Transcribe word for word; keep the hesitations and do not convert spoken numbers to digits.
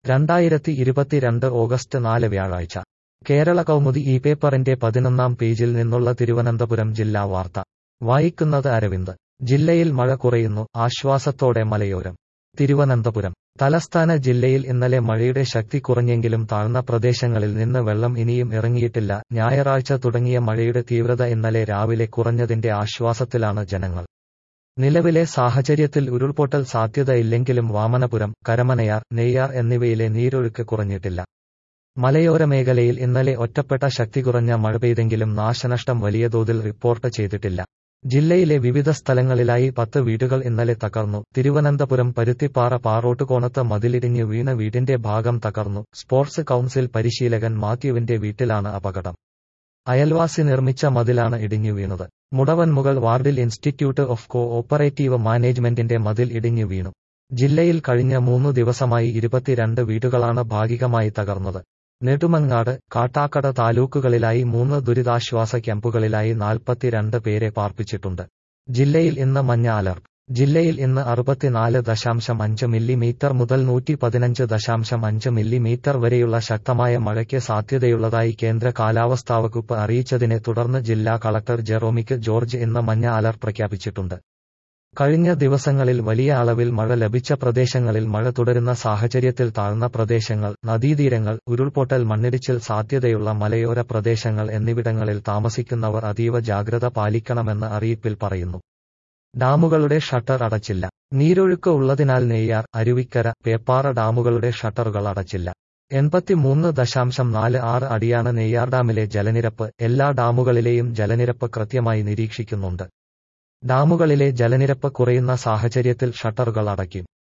രണ്ടായിരത്തി ഇരുപത്തിരണ്ട് ഓഗസ്റ്റ് നാല് വ്യാഴാഴ്ച കേരള കൗമുദി ഈ പേപ്പറിന്റെ പതിനൊന്നാം പേജിൽ നിന്നുള്ള തിരുവനന്തപുരം ജില്ലാ വാർത്ത വായിക്കുന്നത് അരവിന്ദ്. ജില്ലയിൽ മഴ കുറയുന്നു, ആശ്വാസത്തോടെ മലയോരം. തിരുവനന്തപുരം. തലസ്ഥാന ജില്ലയിൽ ഇന്നലെ മഴയുടെ ശക്തി കുറഞ്ഞെങ്കിലും താഴ്ന്ന പ്രദേശങ്ങളിൽ നിന്ന് വെള്ളം ഇനിയും ഇറങ്ങിയിട്ടില്ല. ഞായറാഴ്ച തുടങ്ങിയ മഴയുടെ തീവ്രത ഇന്നലെ രാവിലെ കുറഞ്ഞതിന്റെ ആശ്വാസത്തിലാണ് ജനങ്ങൾ. നിലവിലെ സാഹചര്യത്തിൽ ഉരുൾപൊട്ടൽ സാധ്യതയില്ലെങ്കിലും വാമനപുരം, കരമനയാർ, നെയ്യാർ എന്നിവയിലെ നീരൊഴുക്ക് കുറഞ്ഞിട്ടില്ല. മലയോര മേഖലയിൽ ഇന്നലെ ഒറ്റപ്പെട്ട ശക്തി കുറഞ്ഞ മഴ പെയ്തെങ്കിലും നാശനഷ്ടം വലിയ തോതിൽ റിപ്പോർട്ട് ചെയ്തിട്ടില്ല. ജില്ലയിലെ വിവിധ സ്ഥലങ്ങളിലായി പത്ത് വീടുകൾ ഇന്നലെ തകർന്നു. തിരുവനന്തപുരം പരുത്തിപ്പാറ പാറോട്ടുകോണത്ത് മതിലിടിഞ്ഞ് വീണ വീടിന്റെ ഭാഗം തകർന്നു. സ്പോർട്സ് കൗൺസിൽ പരിശീലകൻ മാത്യുവിന്റെ വീട്ടിലാണ് അപകടം. അയൽവാസി നിർമ്മിച്ച മതിലാണ് ഇടിഞ്ഞു വീണത്. മുടവൻമുകൾ വാർഡിൽ ഇൻസ്റ്റിറ്റ്യൂട്ട് ഓഫ് കോ ഓപ്പറേറ്റീവ് മാനേജ്മെന്റിന്റെ മതിൽ ഇടിഞ്ഞു വീണു. ജില്ലയിൽ കഴിഞ്ഞ മൂന്നു ദിവസമായി ഇരുപത്തിരണ്ട് വീടുകളാണ് ഭാഗികമായി തകർന്നത്. നെടുമങ്ങാട്, കാട്ടാക്കട താലൂക്കുകളിലായി മൂന്ന് ദുരിതാശ്വാസ ക്യാമ്പുകളിലായി നാൽപ്പത്തിരണ്ട് പേരെ പാർപ്പിച്ചിട്ടുണ്ട്. ജില്ലയിൽ ഇന്ന് മഞ്ഞ അലർട്ട്. ജില്ലയിൽ ഇന്ന് അറുപത്തിനാല് ദശാംശം അഞ്ച് മില്ലിമീറ്റർ മുതൽ നൂറ്റി പതിനഞ്ച് ദശാംശം അഞ്ച് മില്ലിമീറ്റർ വരെയുള്ള ശക്തമായ മഴയ്ക്ക് സാധ്യതയുള്ളതായി കേന്ദ്ര കാലാവസ്ഥാ വകുപ്പ് അറിയിച്ചതിനെ തുടർന്ന് ജില്ലാ കളക്ടർ ജെറോമിക് ജോർജ് ഇന്ന് മഞ്ഞ അലർട്ട് പ്രഖ്യാപിച്ചിട്ടുണ്ട്. കഴിഞ്ഞ ദിവസങ്ങളിൽ വലിയ അളവിൽ മഴ ലഭിച്ച പ്രദേശങ്ങളിൽ മഴ തുടരുന്ന സാഹചര്യത്തിൽ താഴ്ന്ന പ്രദേശങ്ങൾ, നദീതീരങ്ങൾ, ഉരുൾപൊട്ടൽ, മണ്ണിടിച്ചിൽ സാധ്യതയുള്ള മലയോര പ്രദേശങ്ങൾ എന്നിവിടങ്ങളിൽ താമസിക്കുന്നവർ അതീവ ജാഗ്രത പാലിക്കണമെന്ന് അറിയിപ്പിൽ പറയുന്നു. ഡാമുകളുടെ ഷട്ടർ അടച്ചില്ല. നീരൊഴുക്ക് ഉള്ളതിനാൽ നെയ്യാർ, അരുവിക്കര, പേപ്പാറ ഡാമുകളുടെ ഷട്ടറുകൾ അടച്ചില്ല. എൺപത്തിമൂന്ന് ദശാംശം നാല് ആറ് അടിയാണ് നെയ്യാർ ഡാമിലെ ജലനിരപ്പ്. എല്ലാ ഡാമുകളിലെയും ജലനിരപ്പ് കൃത്യമായി നിരീക്ഷിക്കുന്നുണ്ട്. ഡാമുകളിലെ ജലനിരപ്പ് കുറയുന്ന സാഹചര്യത്തിൽ ഷട്ടറുകൾ അടയ്ക്കും.